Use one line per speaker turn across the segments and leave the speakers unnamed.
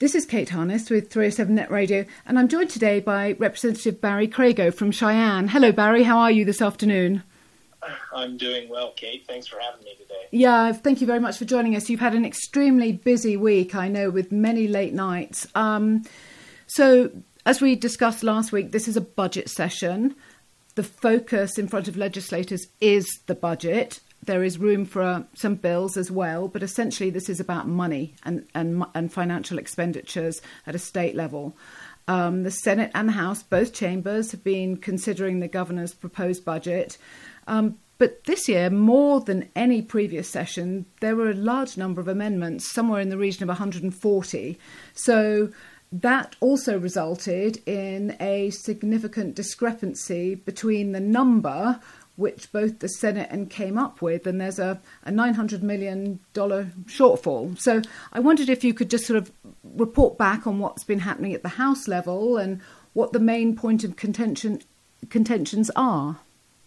This is Kate Harness with 307 Net Radio, and I'm joined today by Representative Barry Crago from Cheyenne. Hello, Barry. How are you this afternoon?
I'm doing well, Kate. Thanks for having me today.
Yeah, thank you very much for joining us. You've had an extremely busy week, I know, with many late nights. So, as we discussed last week, this is a budget session. The focus in front of legislators is the budget. There is room for some bills as well, but essentially this is about money and financial expenditures at a state level. The Senate and the House, both chambers, have been considering the governor's proposed budget. But this year, more than any previous session, there were a large number of amendments, somewhere in the region of 140. So that also resulted in a significant discrepancy between the number which both the Senate and came up with, and there's a $900 million shortfall. So I wondered if you could just sort of report back on what's been happening at the House level and what the main point of contentions are.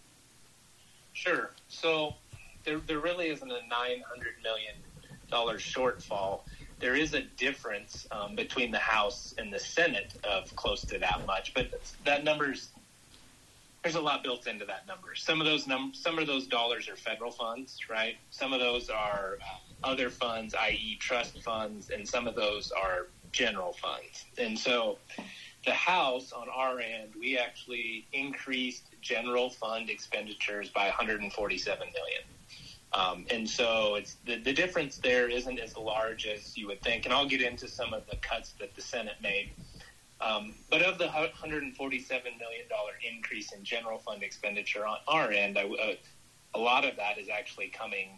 Sure. So there really isn't a $900 million shortfall. There is a difference between the House and the Senate of close to that much, but that number's there's a lot built into that number. Some of those dollars are federal funds, right? Some of those are other funds, i.e. trust funds, and some of those are general funds. And so the House, on our end, we actually increased general fund expenditures by $147 million. And so it's the difference there isn't as large as you would think. And I'll get into some of the cuts that the Senate made. But of the $147 million increase in general fund expenditure on our end, a lot of that is actually coming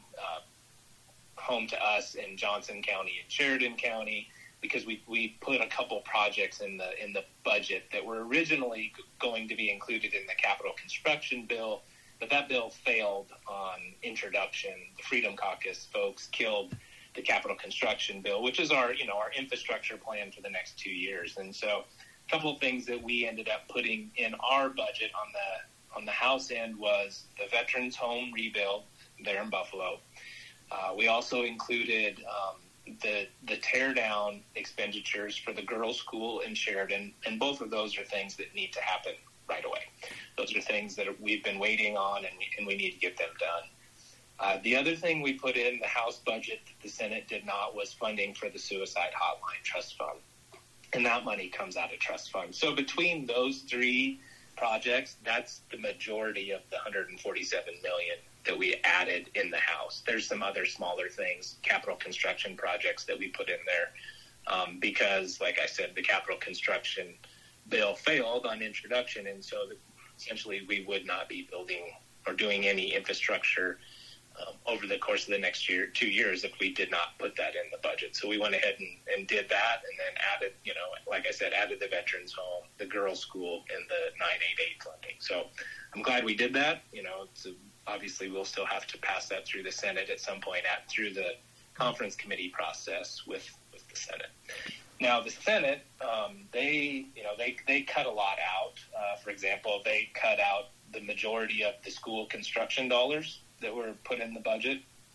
home to us in Johnson County and Sheridan County, because we put a couple projects in the budget that were originally going to be included in the capital construction bill, but that bill failed on introduction. The Freedom Caucus folks killed the capital construction bill, which is our infrastructure plan for the next 2 years. And so a couple of things that we ended up putting in our budget on the House end was the Veterans Home rebuild there in Buffalo. We also included the tear down expenditures for the girls' school in Sheridan, and both of those are things that need to happen right away. Those are things that we've been waiting on, and we need to get them done. The other thing we put in the House budget that the Senate did not was funding for the Suicide Hotline Trust Fund. And that money comes out of trust funds. So between those three projects, that's the majority of the $147 million that we added in the House. There's some other smaller things, capital construction projects that we put in there because, like I said, the capital construction bill failed on introduction. And so essentially we would not be building or doing any infrastructure over the course of the next 2 years if we did not put that in the budget. So we went ahead and did that, and then added, like I said, added the Veterans Home, the girls' school, and the 988 funding. So I'm glad we did that. Obviously we'll still have to pass that through the Senate at some point through the conference committee process with the Senate. Now the Senate, they cut a lot out. For example, they cut out the majority of the school construction dollars that were put in the budget,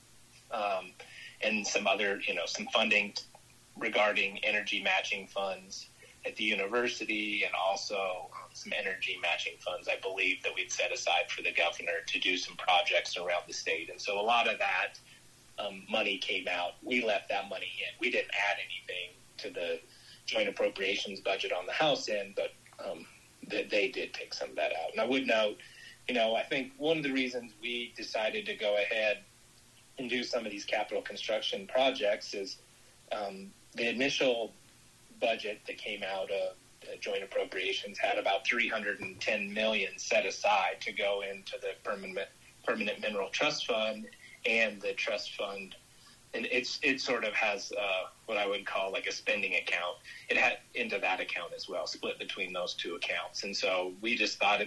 and some other, some funding regarding energy matching funds at the university, and also some energy matching funds, I believe, that we'd set aside for the governor to do some projects around the state. And so a lot of that money came out. We left that money in. We didn't add anything to the joint appropriations budget on the House end, but they did take some of that out. And I would note, I think one of the reasons we decided to go ahead and do some of these capital construction projects is the initial budget that came out of the joint appropriations had about $310 million set aside to go into the permanent mineral trust fund and the trust fund. And it sort of has what I would call like a spending account. It had into that account as well, split between those two accounts. And so we just thought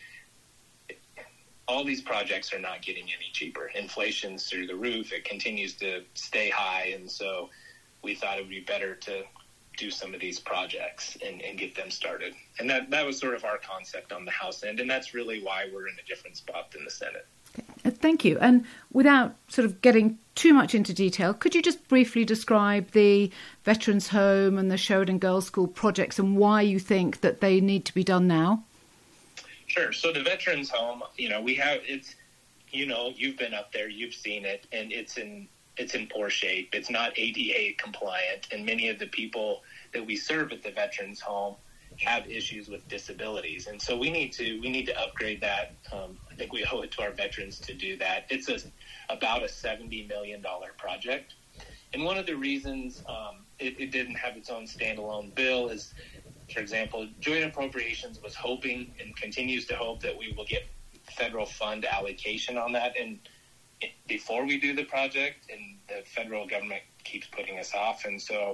all these projects are not getting any cheaper. Inflation's through the roof. It continues to stay high. And so we thought it would be better to do some of these projects and get them started. And that was sort of our concept on the House end. And that's really why we're in a different spot than the Senate.
thank you. And without sort of getting too much into detail, could you just briefly describe the Veterans Home and the Sheridan Girls' School projects and why you think that they need to be done now?
Sure. So the Veterans Home, we have, it's, you've been up there, you've seen it, and it's in poor shape. It's not ADA compliant, and many of the people that we serve at the Veterans Home have issues with disabilities, and so we need to upgrade that. I think we owe it to our veterans to do that. It's about a $70 million project, and one of the reasons it didn't have its own standalone bill is, for example, Joint Appropriations was hoping and continues to hope that we will get federal fund allocation on that, and before we do the project, and the federal government keeps putting us off, and so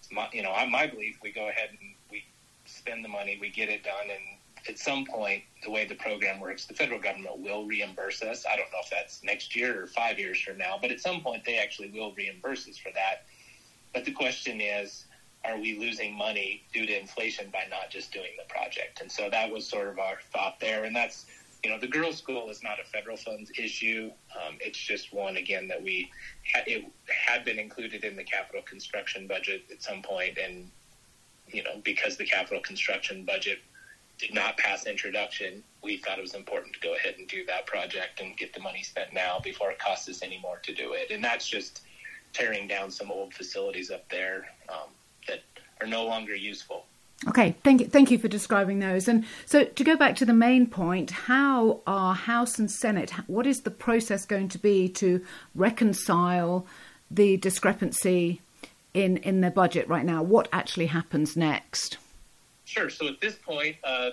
my belief, we go ahead and we spend the money, we get it done, and at some point, the way the program works, the federal government will reimburse us. I don't know if that's next year or 5 years from now, but at some point, they actually will reimburse us for that. But the question is, are we losing money due to inflation by not just doing the project? And so that was sort of our thought there, and that's, the girls' school is not a federal funds issue. It's just one, again, that it had been included in the capital construction budget at some point, and because the capital construction budget did not pass introduction, we thought it was important to go ahead and do that project and get the money spent now before it costs us any more to do it. And that's just tearing down some old facilities up there that are no longer useful.
Okay, thank you for describing those. And so to go back to the main point, how are House and Senate, what is the process going to be to reconcile the discrepancy in their budget right now? What actually happens next?
Sure. So at this point,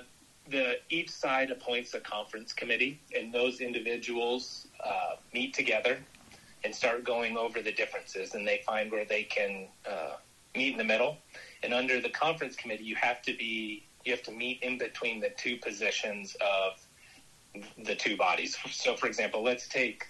each side appoints a conference committee, and those individuals meet together and start going over the differences, and they find where they can meet in the middle. And under the conference committee, you have to meet in between the two positions of the two bodies. So, for example, let's take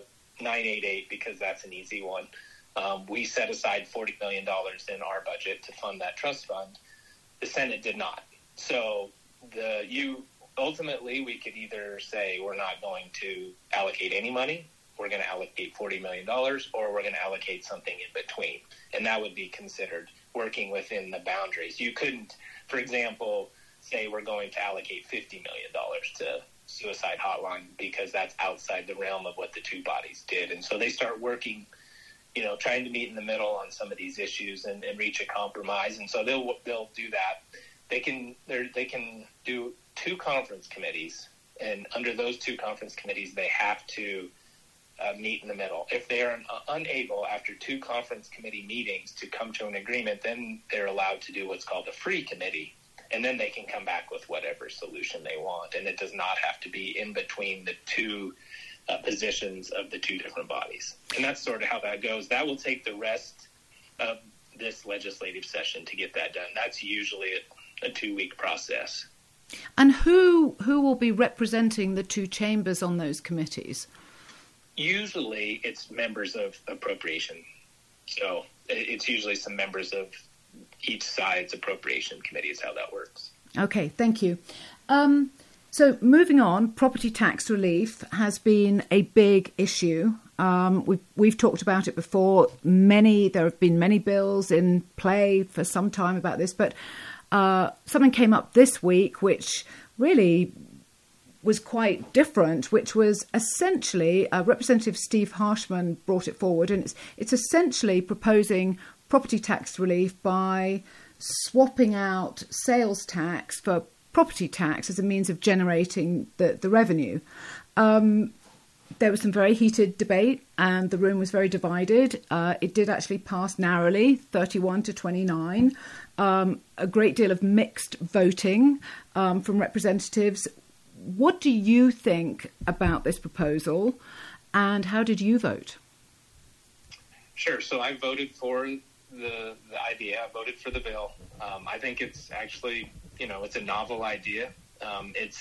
988 because that's an easy one. We set aside $40 million in our budget to fund that trust fund. The Senate did not. So ultimately, we could either say we're not going to allocate any money, we're going to allocate $40 million, or we're going to allocate something in between. And that would be considered working within the boundaries. You couldn't, for example, say we're going to allocate $50 million to Suicide Hotline because that's outside the realm of what the two bodies did. And so they start working, trying to meet in the middle on some of these issues and reach a compromise. And so they'll do that. They can do two conference committees, and under those two conference committees, they have to meet in the middle. If they are unable, after two conference committee meetings, to come to an agreement, then they're allowed to do what's called a free committee, and then they can come back with whatever solution they want. And it does not have to be in between the two positions of the two different bodies. And that's sort of how that goes. That will take the rest of this legislative session to get that done. That's usually a 2-week process.
And who will be representing the two chambers on those committees?
Usually it's members of appropriation. So it's usually some members of each side's appropriation committee is how that works. Okay,
thank you. So moving on, property tax relief has been a big issue. We've talked about it before. There have been many bills in play for some time about this, but something came up this week which really was quite different, which was essentially Representative Steve Harshman brought it forward, and it's essentially proposing property tax relief by swapping out sales tax for property tax as a means of generating the revenue. There was some very heated debate and the room was very divided. It did actually pass narrowly, 31 to 29. A great deal of mixed voting from representatives. What do you think about this proposal, and how did you vote?
Sure. So I voted for the idea. I voted for the bill. I think it's actually, it's a novel idea. It's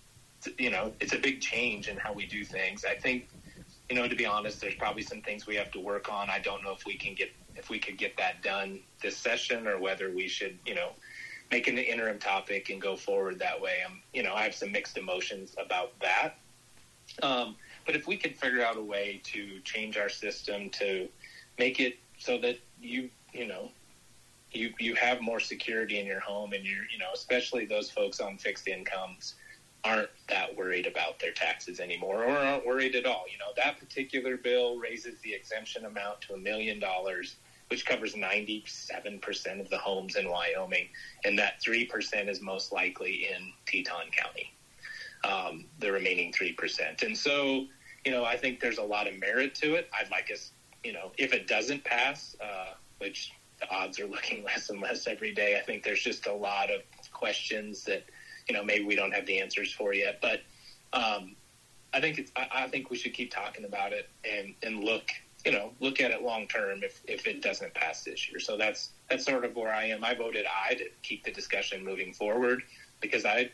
a big change in how we do things. I think, to be honest, there's probably some things we have to work on. I don't know if we could get that done this session, or whether we should, make an interim topic and go forward that way. I have some mixed emotions about that. But But if we could figure out a way to change our system to make it so that you have more security in your home, and especially those folks on fixed incomes aren't that worried about their taxes anymore, or aren't worried at all. That particular bill raises the exemption amount to $1 million, which covers 97% of the homes in Wyoming, and that 3% is most likely in Teton County, the remaining 3%. And so, I think there's a lot of merit to it. I'd like us, if it doesn't pass, which the odds are looking less and less every day, I think there's just a lot of questions that, maybe we don't have the answers for yet. But I think we should keep talking about it and look at it long term if it doesn't pass this year. So that's sort of where I am. I voted aye to keep the discussion moving forward because I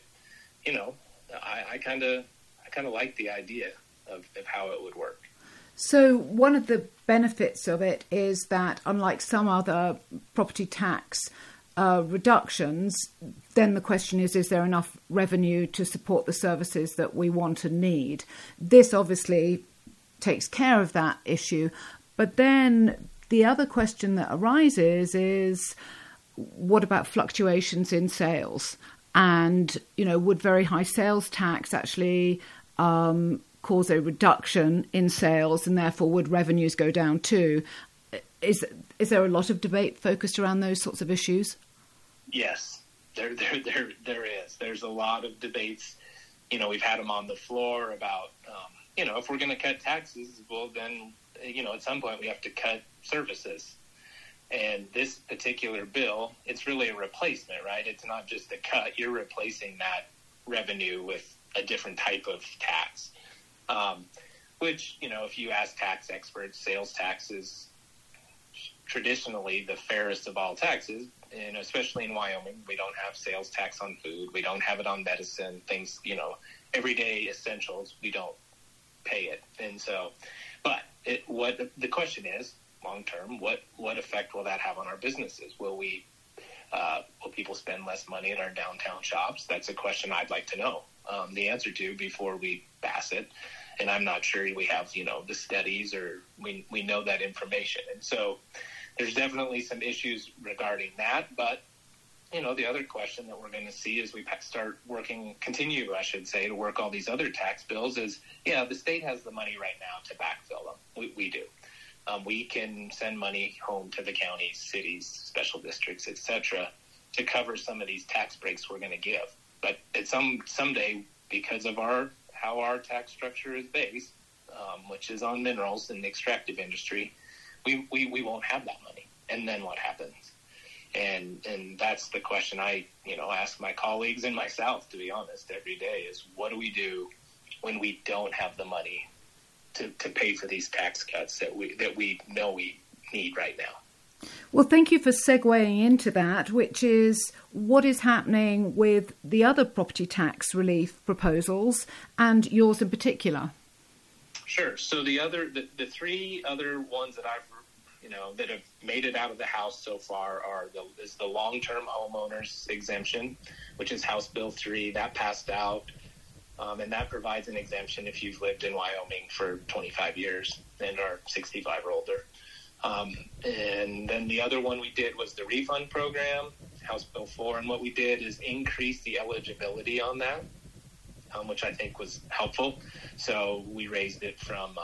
kind of like the idea of how it would work.
So one of the benefits of it is that, unlike some other property tax reductions, then the question is there enough revenue to support the services that we want and need? This obviously takes care of that issue. But then the other question that arises is, what about fluctuations in sales? And, would very high sales tax actually cause a reduction in sales, and therefore would revenues go down too? Is there a lot of debate focused around those sorts of issues?
Yes, there is. There's a lot of debates. We've had them on the floor about, if we're going to cut taxes, well, then, at some point we have to cut services. And this particular bill, it's really a replacement, right? It's not just a cut. You're replacing that revenue with a different type of tax. Which, if you ask tax experts, sales tax is traditionally the fairest of all taxes. And especially in Wyoming, we don't have sales tax on food. We don't have it on medicine, things, everyday essentials. We don't pay it. And so, but what the question is, long term, what effect will that have on our businesses? Will people spend less money at our downtown shops? That's a question I'd like to know the answer to before we pass it. And I'm not sure we have, the studies or we know that information. And so there's definitely some issues regarding that. But, the other question that we're going to see as we continue to work all these other tax bills is, the state has the money right now to backfill them. We do. We can send money home to the counties, cities, special districts, et cetera, to cover some of these tax breaks we're going to give. But at someday, because of how our tax structure is based, which is on minerals and the extractive industry, we won't have that money. And then what happens? And that's the question I ask my colleagues and myself, to be honest, every day is, what do we do when we don't have the money to pay for these tax cuts that we know we need right now?
Well, thank you for segueing into that, which is what is happening with the other property tax relief proposals and yours in particular.
Sure. So the three other ones that I've that have made it out of the House so far is the long-term homeowners exemption, which is House Bill 3. That passed out, and that provides an exemption if you've lived in Wyoming for 25 years and are 65 or older. And then the other one we did was the refund program, House Bill 4, and what we did is increase the eligibility on that, which I think was helpful. So we raised it from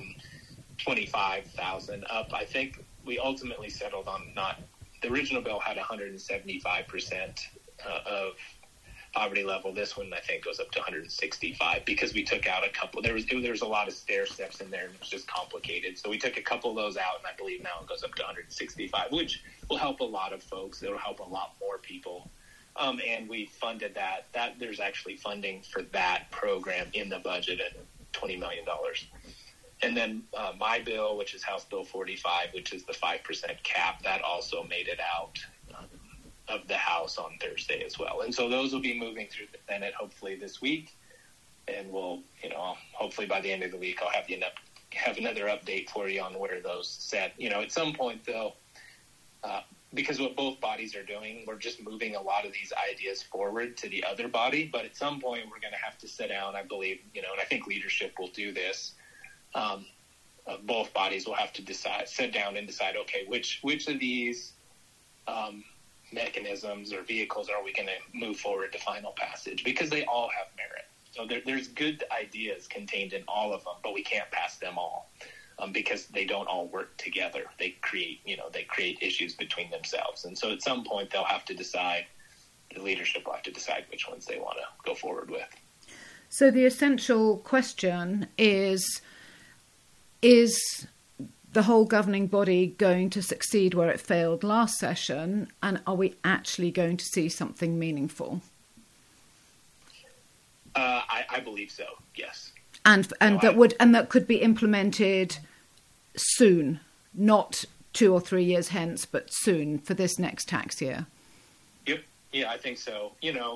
$125,000 up. I think we ultimately settled on the original bill had 175% of poverty level. This one, I think, goes up to 165 because we took out a couple. There was a lot of stair steps in there, and it was just complicated. So we took a couple of those out, and I believe now it goes up to 165, which will help a lot of folks. It'll help a lot more people. And we funded that. There's actually funding for that program in the budget at $20 million. And then my bill, which is House Bill 45, which is the 5% cap, that also made it out of the House on Thursday as well. And so those will be moving through the Senate hopefully this week. And we'll, hopefully by the end of the week, I'll have another update for you on where those set. At some point, though, because what both bodies are doing, we're just moving a lot of these ideas forward to the other body. But at some point, we're going to have to sit down, I believe, and I think leadership will do this, both bodies will have to sit down and decide, okay, which of these mechanisms or vehicles are we going to move forward to final passage, because they all have merit. So there's good ideas contained in all of them, but we can't pass them all because they don't all work together. They create issues between themselves. And so at some point they'll have to decide, the leadership will have to decide which ones they want to go forward with.
So the essential question is the whole governing body going to succeed where it failed last session, and are we actually going to see something meaningful?
I believe so. Yes,
and that could be implemented soon, not 2 or 3 years hence, but soon for this next tax year.
Yep. Yeah, I think so.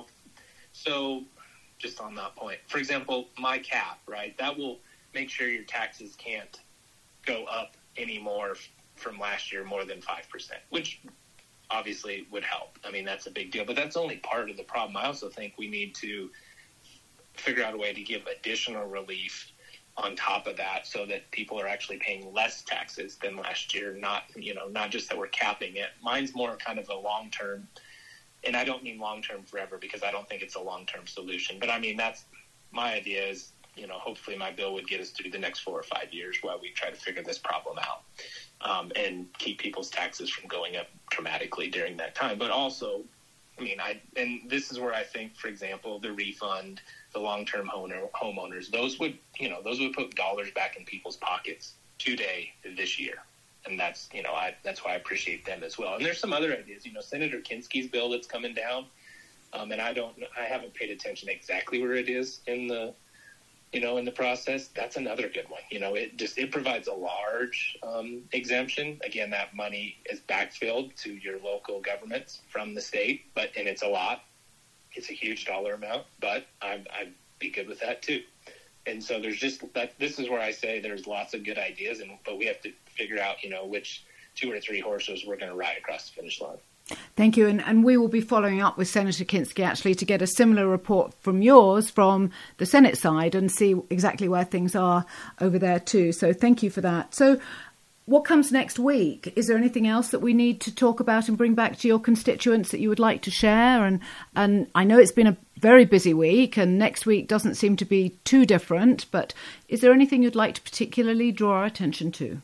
So just on that point, for example, my cap, right? That will make sure your taxes can't go up anymore from last year more than 5%, which obviously would help. I mean, that's a big deal, but that's only part of the problem. I also think we need to figure out a way to give additional relief on top of that so that people are actually paying less taxes than last year, not just that we're capping it. Mine's more kind of a long-term, and I don't mean long-term forever because I don't think it's a long-term solution, but I mean, that's my idea is, hopefully my bill would get us through the next 4 or 5 years while we try to figure this problem out and keep people's taxes from going up dramatically during that time. But also, and this is where I think, for example, the refund, the long-term homeowners, those would put dollars back in people's pockets today, this year. And that's why I appreciate them as well. And there's some other ideas, Senator Kinski's bill that's coming down. And I haven't paid attention exactly where it is in the process. That's another good one. It provides a large exemption. Again, that money is backfilled to your local governments from the state, and it's a lot. It's a huge dollar amount, but I'd be good with that too. And so there's this is where I say there's lots of good ideas, but we have to figure out, which 2 or 3 horses we're going to ride across the finish line.
Thank you. And we will be following up with Senator Kinski actually to get a similar report from yours from the Senate side and see exactly where things are over there too. So thank you for that. So what comes next week? Is there anything else that we need to talk about and bring back to your constituents that you would like to share? And I know it's been a very busy week and next week doesn't seem to be too different, but is there anything you'd like to particularly draw our attention to?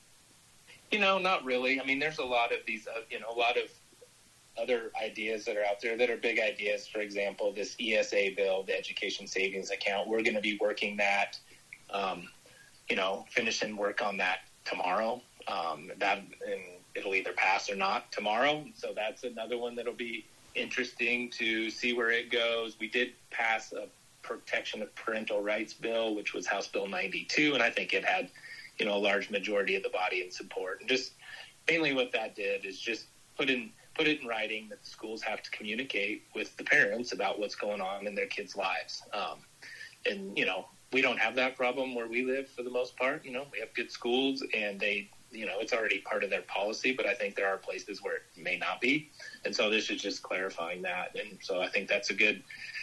Not really. I mean, there's a lot of these, a lot of other ideas that are out there that are big ideas. For example, this ESA bill, the Education Savings Account, we're going to be working that, finishing work on that tomorrow. And it'll either pass or not tomorrow. So that's another one that'll be interesting to see where it goes. We did pass a Protection of Parental Rights bill, which was House Bill 92, and I think it had, a large majority of the body in support. And just mainly what that did is just put it in writing that the schools have to communicate with the parents about what's going on in their kids' lives. And we don't have that problem where we live for the most part. We have good schools and they, it's already part of their policy, but I think there are places where it may not be. And so this is just clarifying that. And so I think that's a good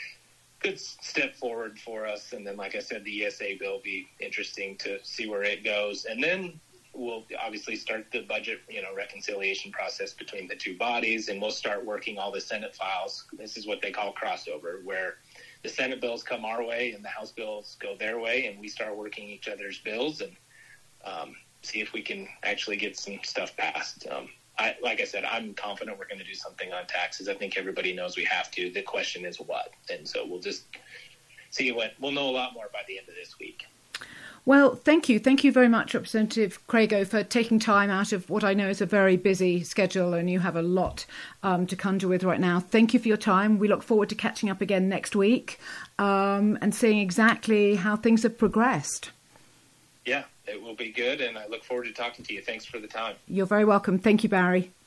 step forward for us. And then, like I said, the ESA bill will be interesting to see where it goes. And then we'll obviously start the budget, reconciliation process between the two bodies, and we'll start working all the Senate files. This is what they call crossover, where the Senate bills come our way and the House bills go their way, and we start working each other's bills and see if we can actually get some stuff passed. Like I said, I'm confident we're going to do something on taxes. I think everybody knows we have to. The question is what, and so we'll just see we'll know a lot more by the end of this week.
Well, thank you. Thank you very much, Representative Crago, for taking time out of what I know is a very busy schedule, and you have a lot to conjure with right now. Thank you for your time. We look forward to catching up again next week and seeing exactly how things have progressed. Yeah, it will be good, and I look forward to talking to you. Thanks for the time. You're very welcome. Thank you, Barry.